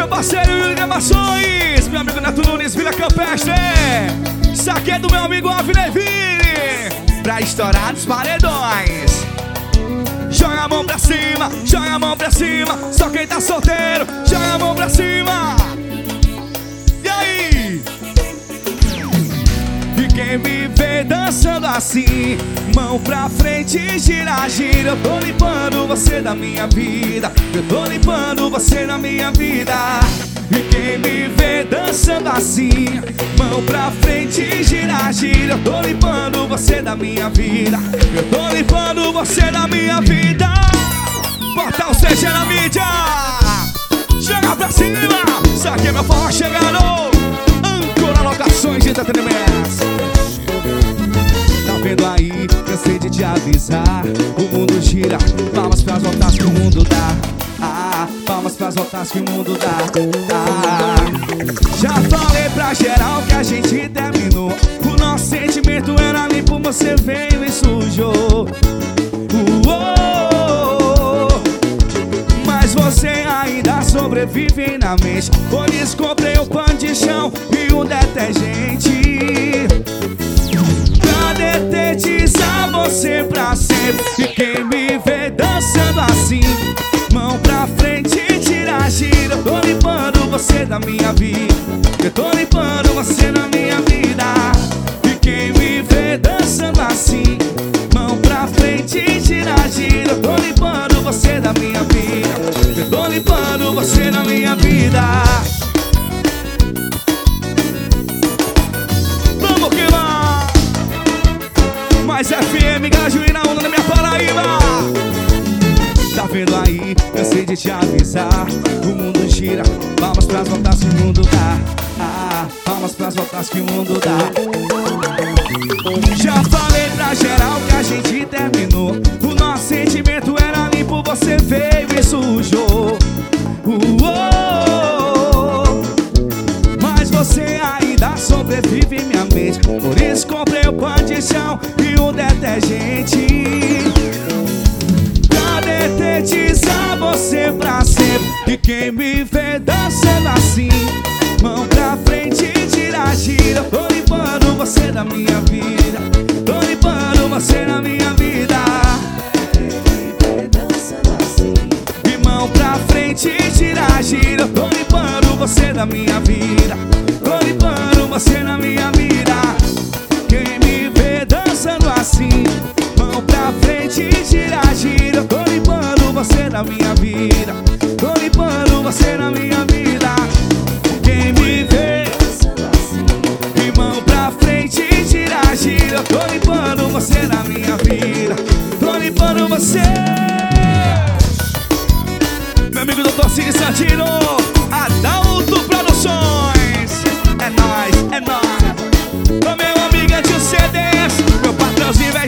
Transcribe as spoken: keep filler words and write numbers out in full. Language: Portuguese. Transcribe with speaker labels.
Speaker 1: meu parceiro Yuri Gravações, meu amigo Neto Nunes, Vila Campestre. Saque do meu amigo Avner Vini, pra estourar dos paredões. Joga a mão pra cima, joga a mão pra cima. Só quem tá solteiro, joga a mão pra cima. E aí? E quem me vê dançando assim, mão pra frente, gira, gira. Eu tô limpando você da minha vida, eu tô limpando você da minha vida. E quem me vê dançando assim, mão pra frente, gira, gira. Eu tô limpando você da minha vida, eu tô limpando você da minha vida. Bota o C G na mídia, chega pra cima. Saque meu forró chegando, Âncora Locações de Entretenimento. Tá vendo aí, cansei de te avisar. O mundo gira, palmas pras voltas que o mundo dá. Ah, palmas pras voltas que o mundo dá. Ah, já falei pra geral que a gente terminou. O nosso sentimento era limpo, você veio e sujou. Uou, mas você ainda sobrevive na mente. Por isso comprei o pano de chão e o detergente pra detetizar você pra sempre. E quem me vê dançando assim, mão pra frente, tira, gira. Eu tô limpando você da minha vida, eu tô limpando você da minha vida. E quem me vê dançando assim, mão pra frente, tira, gira. Eu tô limpando você da minha vida, eu tô limpando você da minha vida. Vamos que lá! Mais F M, Gajuína, onda da minha Paraíba. Tá vendo aí, cansei de te avisar. O mundo gira, palmas pras voltas que o mundo dá. Ah, palmas pras voltas que o mundo dá. Já falei pra geral que a gente terminou. O nosso sentimento era limpo, você veio e sujou. Uou, mas você ainda sobrevive em minha mente. Por isso comprei o pano de chão e o detergente pra detetizar você pra sempre. E quem me vê dançando assim, mão pra frente, tira, gira. Eu tô limpando você da minha vida, tô limpando você da minha vida. E mão pra frente, tira, gira. Eu tô limpando você da minha vida, tô limpando você da minha vida. Quem me vê dançando assim, mão pra frente, gira, gira. Eu tô limpando você da minha vida, tô limpando você da minha vida. Quem me vê e mão pra frente, gira, gira. Eu tô limpando você da minha vida, tô limpando você. Meu amigo doutor Cine Santino, Adalto Produções. É nóis, é nóis. Ô meu amigo Edil C Ds, meu patrãozinho velho